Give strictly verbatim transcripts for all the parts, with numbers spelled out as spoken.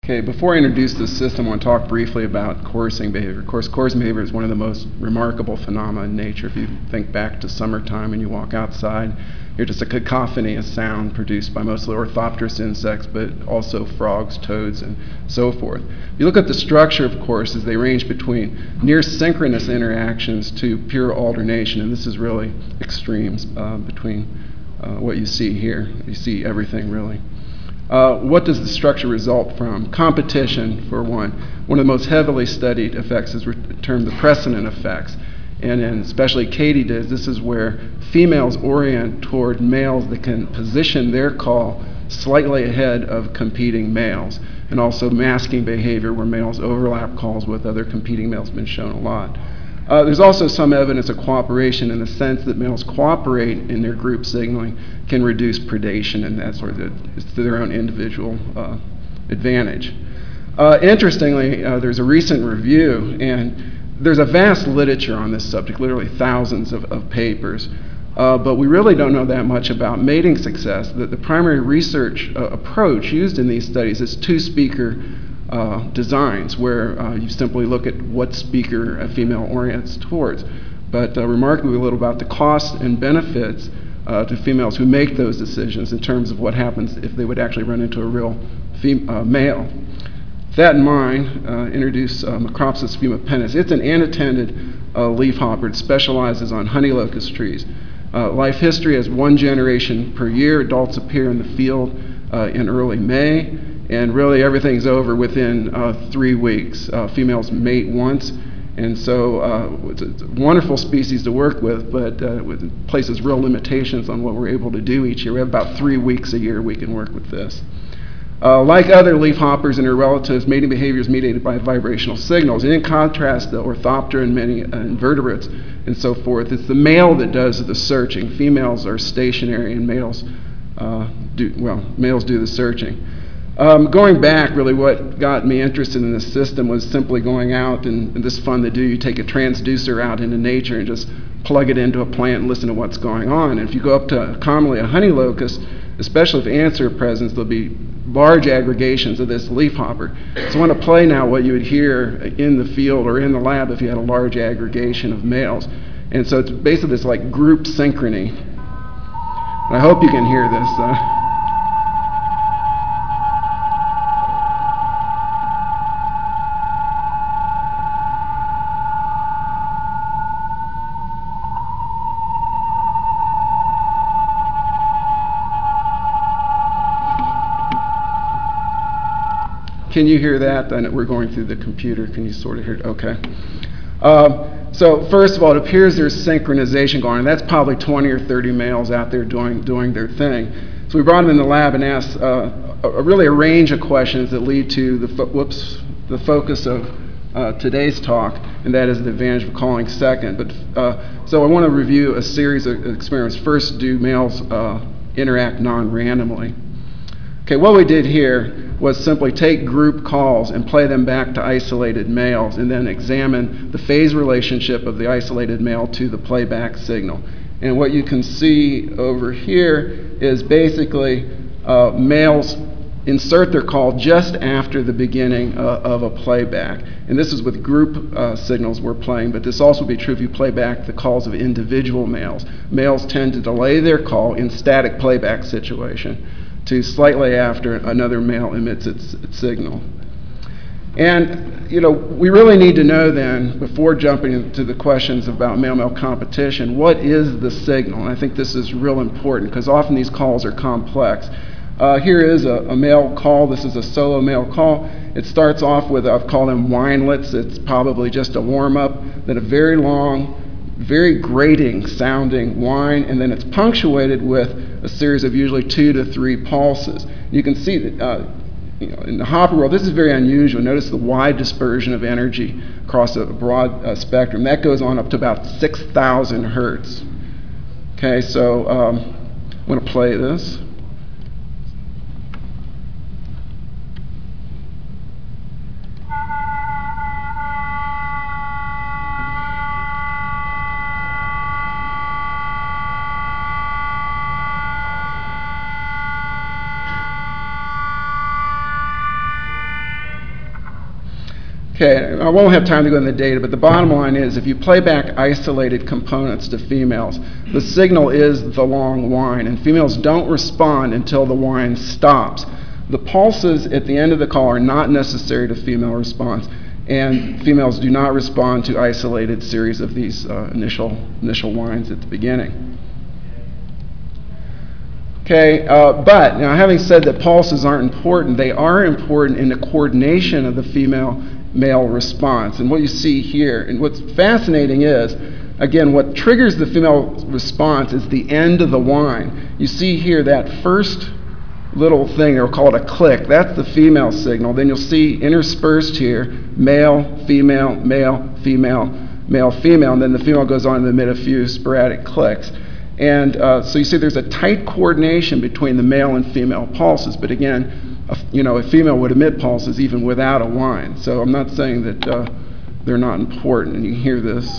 Okay, before I introduce this system, I want to talk briefly about coursing behavior. Of course, coursing behavior is one of the most remarkable phenomena in nature. If you think back to summertime and you walk outside, you're just a cacophony of sound produced by mostly orthopterous insects, but also frogs, toads, and so forth. If you look at the structure of courses, they range between near synchronous interactions to pure alternation, and this is really extremes uh, between uh, what you see here. You see everything, really. Uh, what does the structure result from? Competition, for one. One of the most heavily studied effects is termed the precedent effects. And in especially katydids, this is where females orient toward males that can position their call slightly ahead of competing males. And also masking behavior where males overlap calls with other competing males has been shown a lot. Uh, there's also some evidence of cooperation in the sense that males cooperate in their group signaling can reduce predation and that sort of, it's to their own individual uh, advantage. Uh, interestingly, uh, there's a recent review, and there's a vast literature on this subject, literally thousands of, of papers, uh, but we really don't know that much about mating success. The, the primary research uh, approach used in these studies is two-speaker Uh, designs where uh, you simply look at what speaker a female orients towards. But uh, remarkably little about the costs and benefits uh, to females who make those decisions in terms of what happens if they would actually run into a real fem- uh, male. With that in mind, uh, introduce uh, Macropsis fumipennis. It's an unattended uh, leafhopper. It specializes on honey locust trees. Uh, life history has one generation per year. Adults appear in the field uh, in early May. And really everything's over within uh, three weeks. Uh, females mate once, and so uh, it's, a, it's a wonderful species to work with, but uh, it places real limitations on what we're able to do each year. We have about three weeks a year we can work with this. Uh, like other leafhoppers and their relatives, mating behavior is mediated by vibrational signals. And in contrast to Orthoptera and many uh, invertebrates and so forth, it's the male that does the searching. Females are stationary, and males uh, do, well, males do the searching. Um, going back, really what got me interested in this system was simply going out, and, and this is fun to do. You take a transducer out into nature and just plug it into a plant and listen to what's going on. And if you go up to commonly a honey locust, especially if ants are present, there'll be large aggregations of this leafhopper. So I want to play now what you would hear in the field or in the lab if you had a large aggregation of males. And so it's basically this like group synchrony. And I hope you can hear this. Uh, Can you hear that? Then we're going through the computer. Can you sort of hear it? Okay. Um, so first of all, it appears there's synchronization going on. That's probably twenty or thirty males out there doing doing their thing. So we brought them in the lab and asked uh, a, a really a range of questions that lead to the fo- whoops the focus of uh, today's talk, and that is the advantage of calling second. But uh, so I want to review a series of experiments. First, do males uh, interact non-randomly? Okay, what we did here was simply take group calls and play them back to isolated males and then examine the phase relationship of the isolated male to the playback signal. And what you can see over here is basically uh, males insert their call just after the beginning uh, of a playback. And this is with group uh, signals we're playing, but this also would be true if you play back the calls of individual males. Males tend to delay their call in static playback situation to slightly after another male emits its, its signal. And, you know, we really need to know then, before jumping into the questions about male-male competition, what is the signal? And I think this is real important because often these calls are complex. Uh, here is a, a male call. This is a solo male call. It starts off with, I've called them whinelets. It's probably just a warm-up, then a very long, very grating sounding whine, and then it's punctuated with a series of usually two to three pulses. You can see that uh, you know, in the hopper world, this is very unusual. Notice the wide dispersion of energy across a broad uh, spectrum. That goes on up to about six thousand hertz. Okay, so um, I'm going to play this. Okay, I won't have time to go into the data, but the bottom line is if you play back isolated components to females, the signal is the long whine, and females don't respond until the whine stops. The pulses at the end of the call are not necessary to female response, and females do not respond to isolated series of these uh, initial, initial whines at the beginning. Okay, uh, but now having said that pulses aren't important, they are important in the coordination of the female male response. And what you see here, and what's fascinating is, again, what triggers the female response is the end of the whine. You see here that first little thing, they'll call it a click, that's the female signal. Then you'll see interspersed here, male, female, male, female, male, female, and then the female goes on to emit a few sporadic clicks. And uh, so you see there's a tight coordination between the male and female pulses, but again, a, you know, a female would emit pulses even without a whine. So I'm not saying that uh, they're not important, and you can hear this.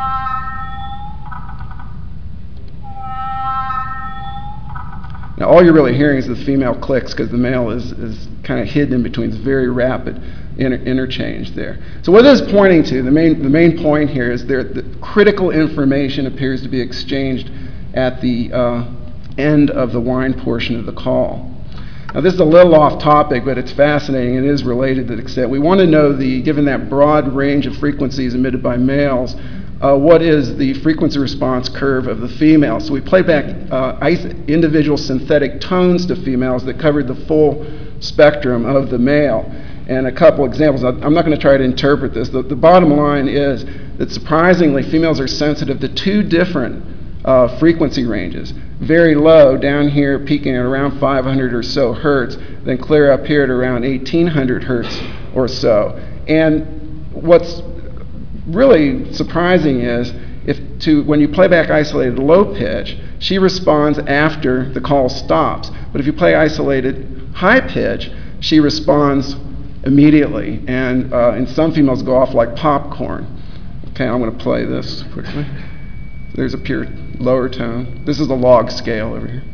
Now all you're really hearing is the female clicks because the male is, is kind of hidden in between. It's very rapid inter interchange there. So what this is pointing to, the main, the main point here is there, the critical information appears to be exchanged at the uh, end of the whine portion of the call. Now this is a little off topic, but it's fascinating and it is related to the extent. We want to know, the, given that broad range of frequencies emitted by males, uh, what is the frequency response curve of the female? So we played back uh, individual synthetic tones to females that covered the full spectrum of the male. And a couple examples, I'm not going to try to interpret this. The, the bottom line is that surprisingly, females are sensitive to two different uh, frequency ranges. Very low down here, peaking at around five hundred or so hertz, then clear up here at around eighteen hundred hertz or so. And what's really surprising is if to when you play back isolated low pitch, she responds after the call stops. But if you play isolated high pitch, she responds immediately, and, uh, and some females go off like popcorn. Okay, I'm going to play this quickly. There's a pure lower tone. This is a log scale over here.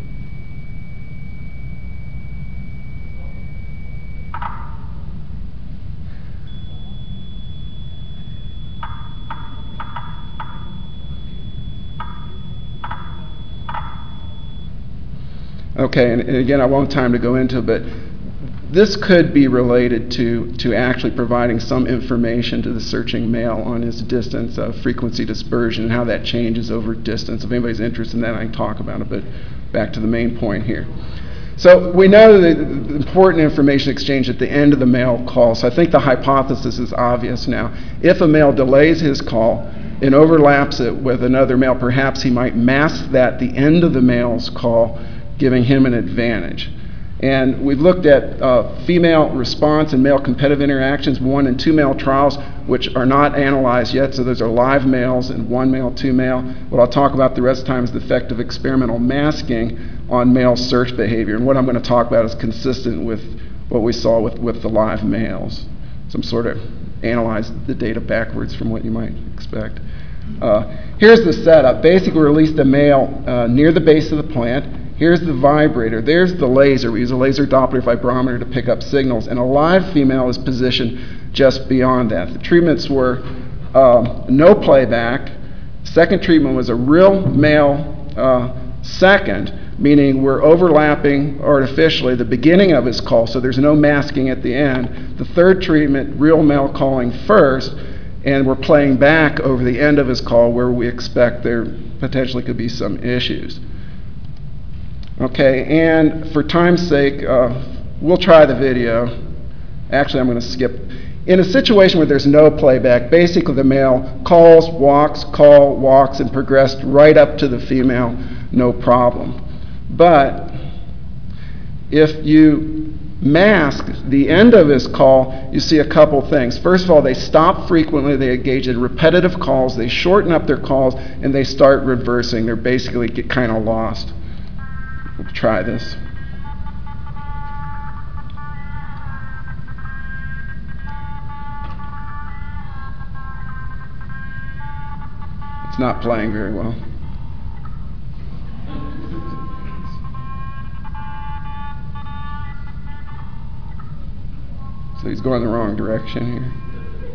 Okay, and, and again, I won't have time to go into it, but this could be related to, to actually providing some information to the searching male on his distance of frequency dispersion and how that changes over distance. If anybody's interested in that, I can talk about it, but back to the main point here. So we know the, the important information exchange at the end of the male call, so I think the hypothesis is obvious now. If a male delays his call and overlaps it with another male, perhaps he might mask that at the end of the male's call, giving him an advantage. And we've looked at uh, female response and male competitive interactions, one and two male trials, which are not analyzed yet. So those are live males and one male, two male. What I'll talk about the rest of the time is the effect of experimental masking on male search behavior. And what I'm going to talk about is consistent with what we saw with, with the live males. So I'm sort of analyzed the data backwards from what you might expect. Uh, here's the setup. Basically, we release the male uh, near the base of the plant. Here's the vibrator. There's the laser. We use a laser Doppler vibrometer to pick up signals. And a live female is positioned just beyond that. The treatments were uh, no playback. Second treatment was a real male uh, second, meaning we're overlapping artificially the beginning of his call, so there's no masking at the end. The third treatment, real male calling first, and we're playing back over the end of his call where we expect there potentially could be some issues. Okay, and for time's sake, uh, we'll try the video. Actually, I'm going to skip. In a situation where there's no playback, basically the male calls, walks, call, walks, and progressed right up to the female, no problem. But if you mask the end of his call, you see a couple things. First of all, they stop frequently, they engage in repetitive calls, they shorten up their calls, and they start reversing. They're basically get kind of lost. We'll try this. It's not playing very well. So he's going the wrong direction here.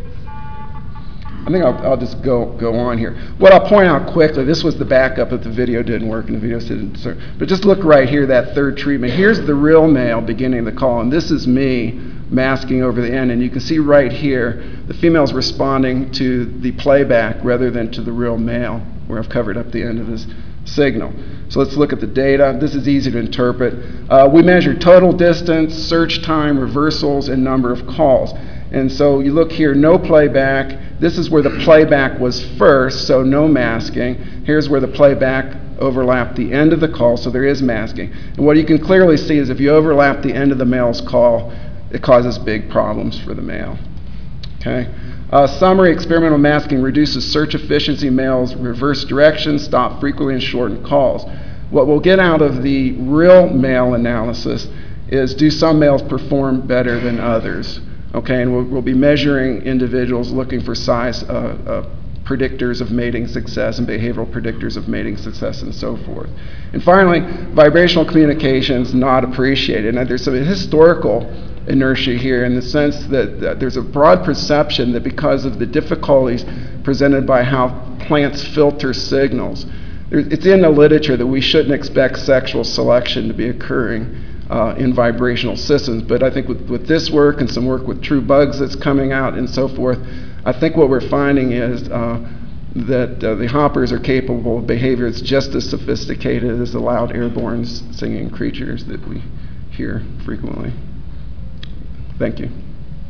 I think I'll, I'll just go, go on here. What I'll point out quickly, this was the backup if the video didn't work and the video didn't, but just look right here, that third treatment. Here's the real male beginning the call, and this is me masking over the end, and you can see right here, the female's responding to the playback rather than to the real male, where I've covered up the end of his signal. So let's look at the data. This is easy to interpret. Uh, we measured total distance, search time, reversals, and number of calls. And so you look here, no playback. This is where the playback was first, so no masking. Here's where the playback overlapped the end of the call, so there is masking. And what you can clearly see is if you overlap the end of the male's call, it causes big problems for the male. Okay. Uh, summary, experimental masking reduces search efficiency, males reverse direction, stop frequently, and shorten calls. What we'll get out of the real male analysis is, do some males perform better than others? Okay, and we'll, we'll be measuring individuals looking for size uh, uh, predictors of mating success and behavioral predictors of mating success and so forth. And finally, vibrational communications not appreciated. Now, there's some historical inertia here in the sense that, that there's a broad perception that because of the difficulties presented by how plants filter signals, there, it's in the literature that we shouldn't expect sexual selection to be occurring uh, in vibrational systems. But I think with, with this work and some work with true bugs that's coming out and so forth, I think what we're finding is uh, that uh, the hoppers are capable of behavior that's just as sophisticated as the loud airborne singing creatures that we hear frequently. Thank you.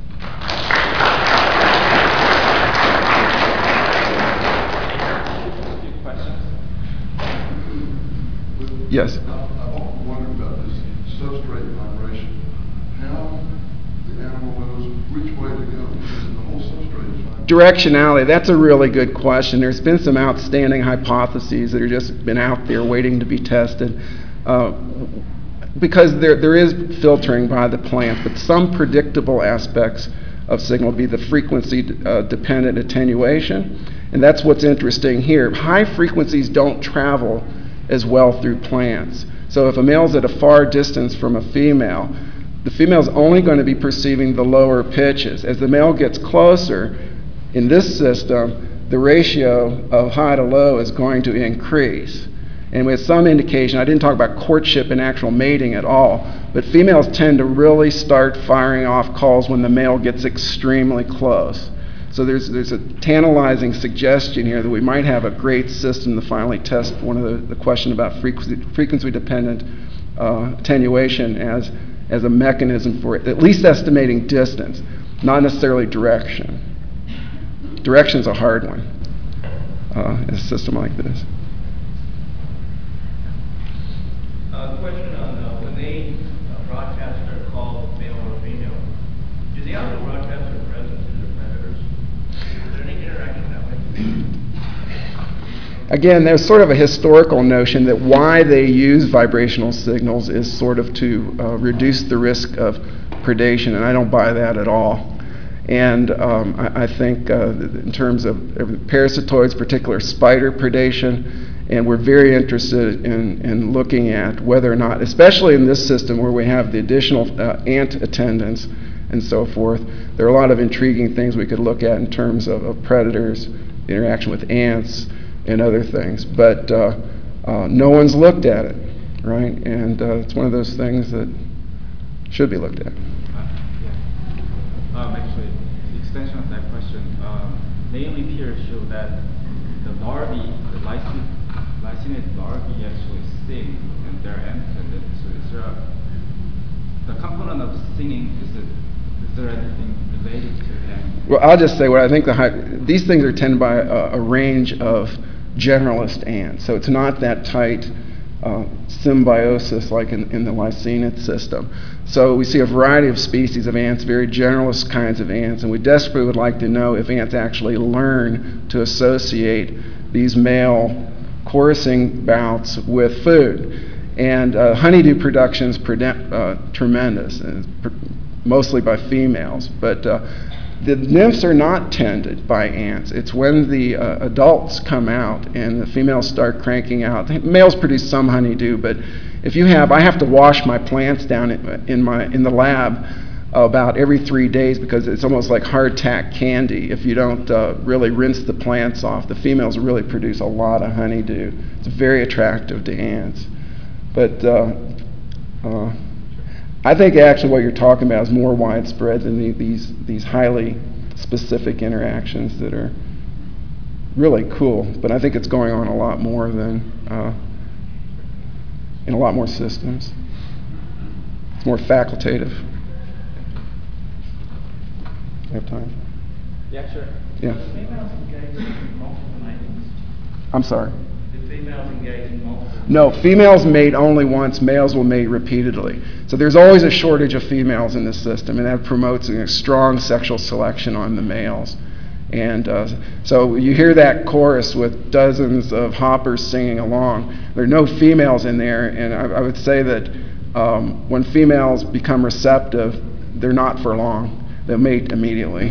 Yes. I've often wondered about this substrate vibration. How the animal knows which way to go, because the whole substrate is vibrating. Directionality, that's a really good question. There's been some outstanding hypotheses that have just been out there waiting to be tested. Uh, because there, there is filtering by the plant, but some predictable aspects of signal be the frequency uh, dependent attenuation, and that's what's interesting here. High frequencies don't travel as well through plants. So if a male's at a far distance from a female, the female's only going to be perceiving the lower pitches. As the male gets closer, in this system, the ratio of high to low is going to increase. And with some indication, I didn't talk about courtship and actual mating at all, but females tend to really start firing off calls when the male gets extremely close. So there's, there's a tantalizing suggestion here that we might have a great system to finally test one of the, the question about frequency, frequency-dependent uh, attenuation as, as a mechanism for at least estimating distance, not necessarily direction. Direction's a hard one uh, in a system like this. Uh, question on uh, when they uh, broadcast their call, male or female, do they also broadcast their presence to their predators? Is there any interaction that way? Again, there's sort of a historical notion that why they use vibrational signals is sort of to uh, reduce the risk of predation, and I don't buy that at all. And um, I, I think uh, in terms of parasitoids, particular spider predation, and we're very interested in, in looking at whether or not, especially in this system where we have the additional uh, ant attendants and so forth, there are a lot of intriguing things we could look at in terms of, of predators, the interaction with ants, and other things. But uh, uh, no one's looked at it, right? And uh, it's one of those things that should be looked at. Uh, yeah. Um, actually, the extension of that question, um, mainly peers show that the larvae, the lysine, lysinate larvae actually sing and they're independent. So is there a, the component of singing, is, it, is there anything related to them? Well, I'll just say what I think the high, these things are tended by a, a range of generalist ants. So it's not that tight uh, symbiosis like in, in the lysinate system. So we see a variety of species of ants, very generalist kinds of ants, and we desperately would like to know if ants actually learn to associate these male chorusing bouts with food. And uh, honeydew production is uh, tremendous, and pr mostly by females. But uh, the nymphs are not tended by ants. It's when the uh, adults come out and the females start cranking out. Males produce some honeydew, but if you have, I have to wash my plants down in, in, my, in the lab about every three days because it's almost like hardtack candy. If you don't uh, really rinse the plants off, the females really produce a lot of honeydew. It's very attractive to ants. But uh, uh, I think actually what you're talking about is more widespread than the, these, these highly specific interactions that are really cool. But I think it's going on a lot more than, uh, in a lot more systems. It's more facultative. You have time? Yeah, sure. Yeah. Do females engage in multiple matings? I'm sorry. Do females engage in multiple? No, females mate only once, males will mate repeatedly. So there's always a shortage of females in this system, and that promotes a strong sexual selection on the males. And uh, so you hear that chorus with dozens of hoppers singing along. There are no females in there, and I, I would say that um, when females become receptive, they're not for long. They'll mate immediately.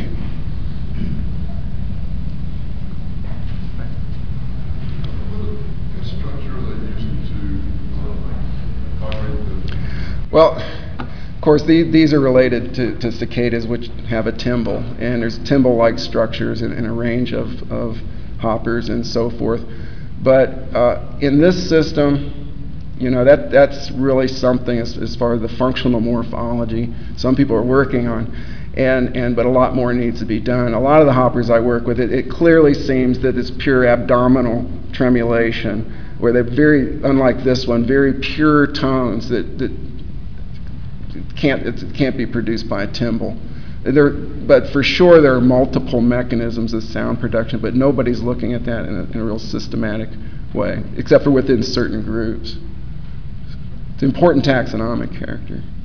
What structure are they using to uh, operate the? Well, of course, the, these are related to, to cicadas, which have a tymbal, and there's tymbal-like structures in, in a range of, of hoppers and so forth. But uh, in this system, you know, that, that's really something as, as far as the functional morphology some people are working on. And, and, but a lot more needs to be done. A lot of the hoppers I work with, it, it clearly seems that it's pure abdominal tremulation, where they're very, unlike this one, very pure tones that, that can't, it can't be produced by a timbal. There, but for sure there are multiple mechanisms of sound production, but nobody's looking at that in a, in a real systematic way, except for within certain groups. It's an important taxonomic character.